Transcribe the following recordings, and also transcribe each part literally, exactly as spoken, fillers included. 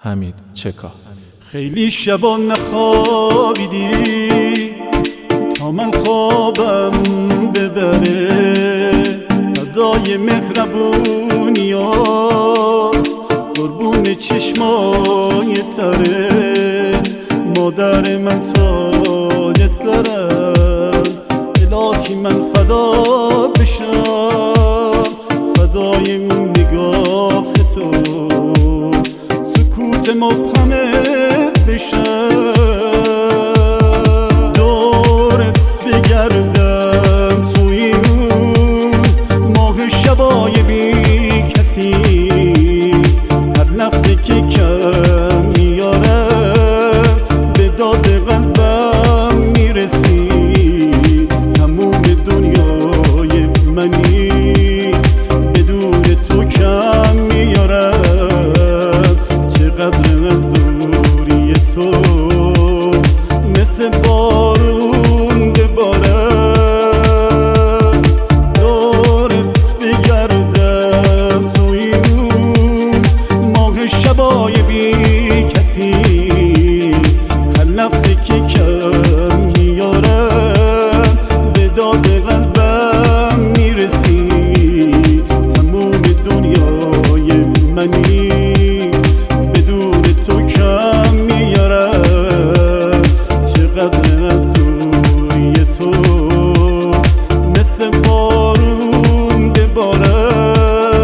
حمید چکا. خیلی شبا نخوابیدی تا من خوابم ببره، فدای مهربونیات قربون چشمای تره. مادر من تاج سرم، الهی من فدات بشم، فدای اون نگاه تو، سکوت مبهمت بشم. دورت بگردم توی اون ماه شبای بی کسی، هر لحظه که کم میارم به داد قلبم میرسی. تموم دنیای منی، بدون تو کم میارم. چقدر از دوری تو مثل بارون ببارم. دورت بگردم توی اون ماه شبای بی کسی، هر لحظه که کم میارم به داد قلبم میرسی. تموم دنیای منی، بدون تو کم میارم. چقدر از دوری تو مثل بارون ببارم.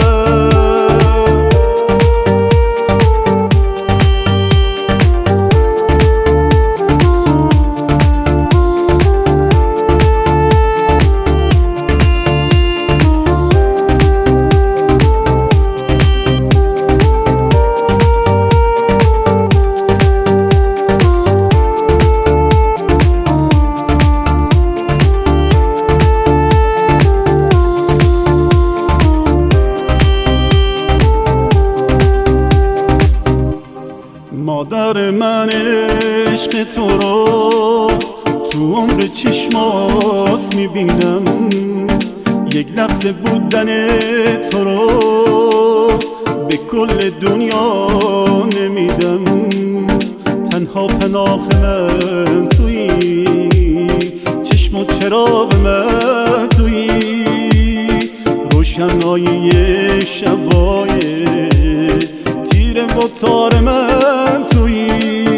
مادر من عشق تو رو تو عمر چشمات میبینم. یک لحظه بودن تو رو به کل دنیا نمیدم. تنها پناه من تویی، چشم و چراغ من تویی، روشنایی شبای تیره و تار من تویی.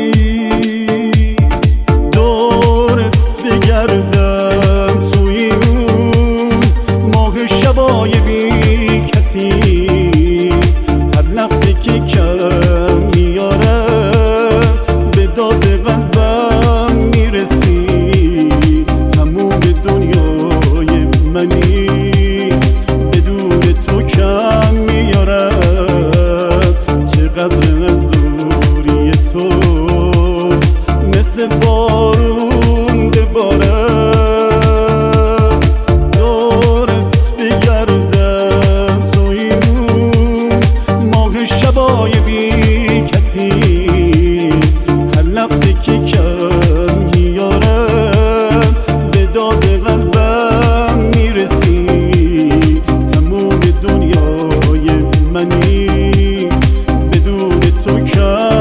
دورت بگردم توی اون ماه شبای بی کسی، هر لحظه که کم میارم به داد قلبم میرسی. تموم دنیای منی، بدون تو کم میارم. چقدر از دوری تو مثل بارون ببارم. دورت بگردم توی اون ماه شبای بی کسی، هر لحظه که کم میارم به داد قلبم میرسی. تموم دنیای منی، بدون تو کم